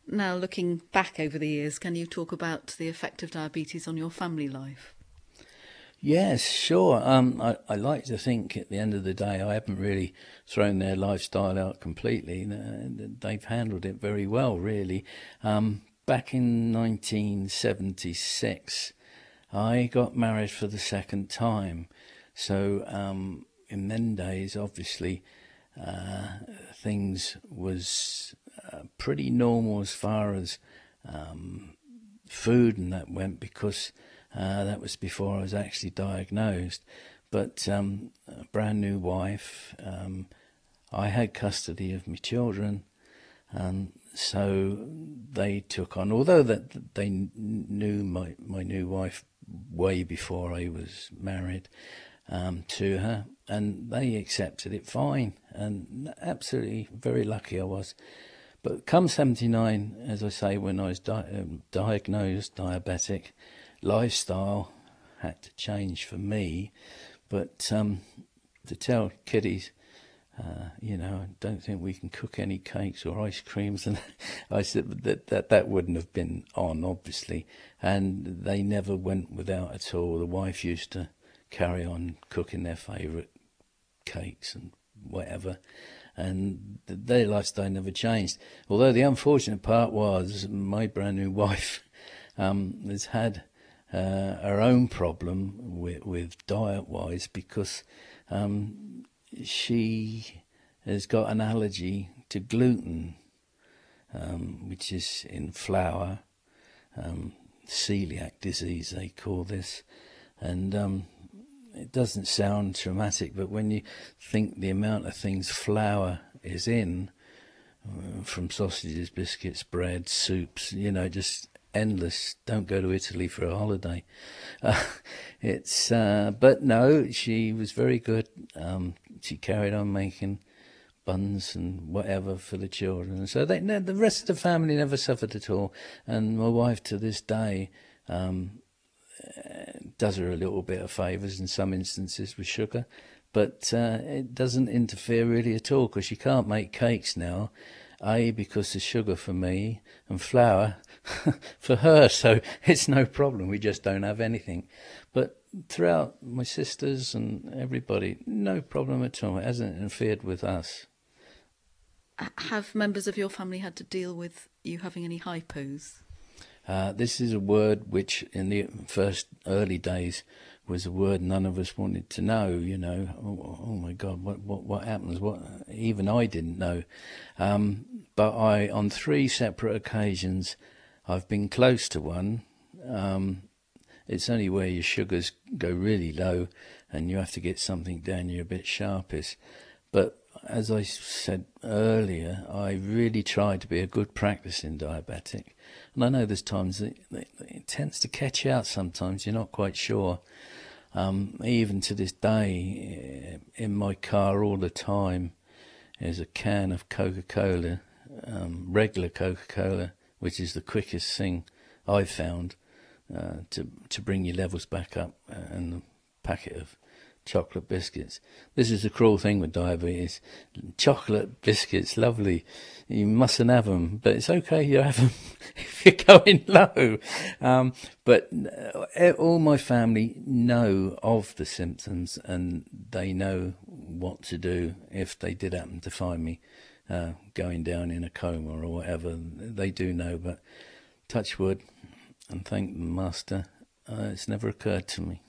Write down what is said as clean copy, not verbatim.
Now, looking back over the years, can you talk about the effect of diabetes on your family life? Yes, sure. I like to think at the end of the day, I haven't really thrown their lifestyle out completely. They've handled it very well, really. Back in 1976, I got married for the second time. So, in them days, obviously, uh, things was pretty normal as far as food and that went because that was before I was actually diagnosed. But a brand new wife, I had custody of my children, so they took on. Although that they knew my new wife way before I was married to her, and they accepted it fine, and absolutely very lucky I was. But come 79, as I say, when I was diagnosed diabetic, lifestyle had to change for me. But to tell kiddies, I don't think we can cook any cakes or ice creams, and I said that wouldn't have been on, obviously, and they never went without at all. The wife used to carry on cooking their favourite cakes and whatever, and their lifestyle never changed. Although the unfortunate part was my brand new wife has had her own problem with diet wise because she has got an allergy to gluten, which is in flour, celiac disease they call this, and it doesn't sound traumatic, but when you think the amount of things flour is in, from sausages, biscuits, bread, soups, just endless. Don't go to Italy for a holiday. Uh, but no, she was very good. She carried on making buns and whatever for the children. So the rest of the family never suffered at all. And my wife to this day does her a little bit of favours in some instances with sugar, but it doesn't interfere really at all because she can't make cakes now. Because of sugar for me and flour for her, so it's no problem. We just don't have anything. But throughout my sisters and everybody, no problem at all. It hasn't interfered with us. Have members of your family had to deal with you having any hypos? This is a word which, in the first early days, was a word none of us wanted to know. Oh my God, what happens? What even I didn't know. But on three separate occasions, I've been close to one. It's only where your sugars go really low, and you have to get something down you're a bit sharpest. But as I said earlier, I really try to be a good practicing diabetic. And I know there's times that it tends to catch out sometimes, you're not quite sure. Even to this day, in my car all the time is a can of Coca-Cola, regular Coca-Cola, which is the quickest thing I've found to bring your levels back up, and the packet of chocolate biscuits. This is the cruel thing with diabetes. Chocolate biscuits, lovely. You mustn't have them, but it's okay you have them if you're going low. But all my family know of the symptoms, and they know what to do if they did happen to find me going down in a coma or whatever. They do know, but touch wood and thank the master, it's never occurred to me.